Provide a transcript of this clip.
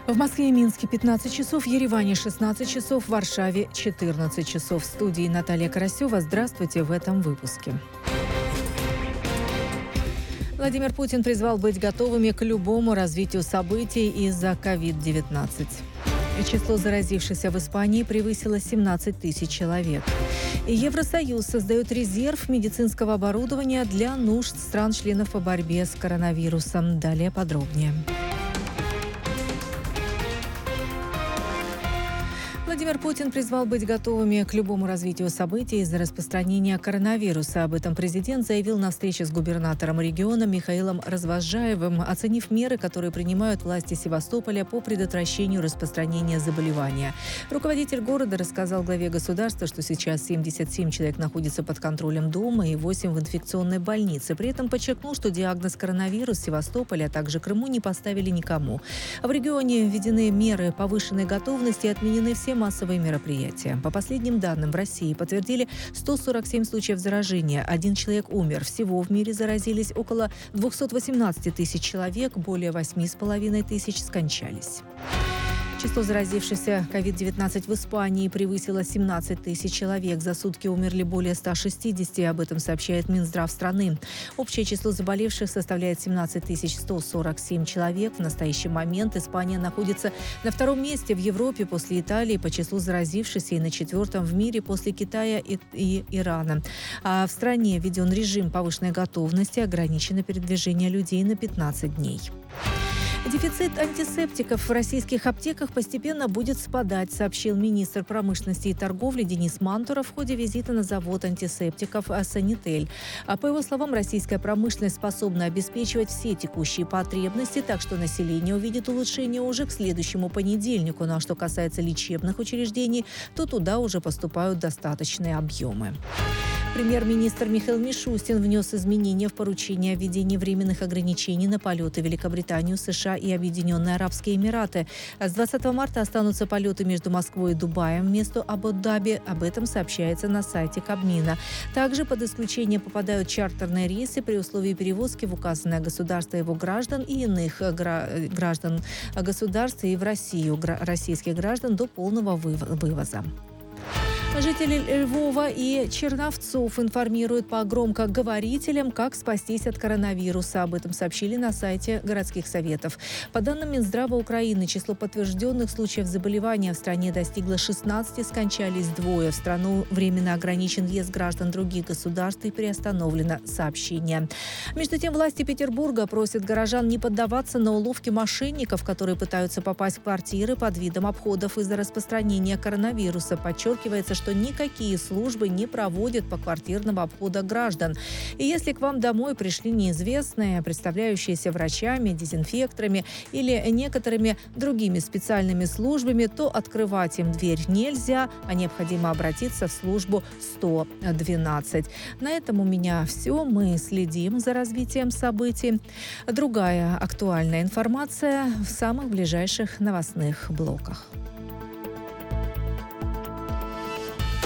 В Москве и Минске 15 часов, в Ереване 16 часов, в Варшаве 14 часов. В студии Наталья Карасева. Здравствуйте в этом выпуске. Владимир Путин призвал быть готовыми к любому развитию событий из-за COVID-19. Число заразившихся в Испании превысило 17 тысяч человек. И Евросоюз создает резерв медицинского оборудования для нужд стран-членов по борьбе с коронавирусом. Далее подробнее. Владимир Путин призвал быть готовыми к любому развитию событий из-за распространения коронавируса. Об этом президент заявил на встрече с губернатором региона Михаилом Развозжаевым, оценив меры, которые принимают власти Севастополя по предотвращению распространения заболевания. Руководитель города рассказал главе государства, что сейчас 77 человек находятся под контролем дома и 8 в инфекционной больнице. При этом подчеркнул, что диагноз коронавирус в Севастополе, а также Крыму не поставили никому. В регионе введены меры повышенной готовности и отменены все массовые мероприятия. По последним данным, в России подтвердили 147 случаев заражения. 1 человек умер. Всего в мире заразились около 218 тысяч человек, более 8,5 тысяч скончались. Число заразившихся COVID-19 в Испании превысило 17 тысяч человек. За сутки умерли более 160, об этом сообщает Минздрав страны. Общее число заболевших составляет 17 147 человек. В настоящий момент Испания находится на втором месте в Европе после Италии по числу заразившихся и на 4-м в мире после Китая и Ирана. А в стране введен режим повышенной готовности, ограничено передвижение людей на 15 дней. Дефицит антисептиков в российских аптеках постепенно будет спадать, сообщил министр промышленности и торговли Денис Мантуров в ходе визита на завод антисептиков «Санитель». А по его словам, российская промышленность способна обеспечивать все текущие потребности, так что население увидит улучшение уже к следующему понедельнику. Ну а что касается лечебных учреждений, то туда уже поступают достаточные объемы. Премьер-министр Михаил Мишустин внес изменения в поручение о введении временных ограничений на полеты в Великобританию, США и Объединенные Арабские Эмираты. С 20 марта останутся полеты между Москвой и Дубаем вместо Абу-Даби. Об этом сообщается на сайте Кабмина. Также под исключение попадают чартерные рейсы при условии перевозки в указанное государство его граждан и иных граждан государства и в Россию российских граждан до полного вывоза. Жители Львова и Черновцов информируют по громкоговорителям, как спастись от коронавируса. Об этом сообщили на сайте городских советов. По данным Минздрава Украины, число подтвержденных случаев заболевания в стране достигло 16, скончались 2. В страну временно ограничен въезд граждан других государств и приостановлено сообщение. Между тем, власти Петербурга просят горожан не поддаваться на уловки мошенников, которые пытаются попасть в квартиры под видом обходов из-за распространения коронавируса. Подчеркивается, что никакие службы не проводят поквартирного обхода граждан. И если к вам домой пришли неизвестные, представляющиеся врачами, дезинфекторами или некоторыми другими специальными службами, то открывать им дверь нельзя, а необходимо обратиться в службу 112. На этом у меня все. Мы следим за развитием событий. Другая актуальная информация в самых ближайших новостных блоках.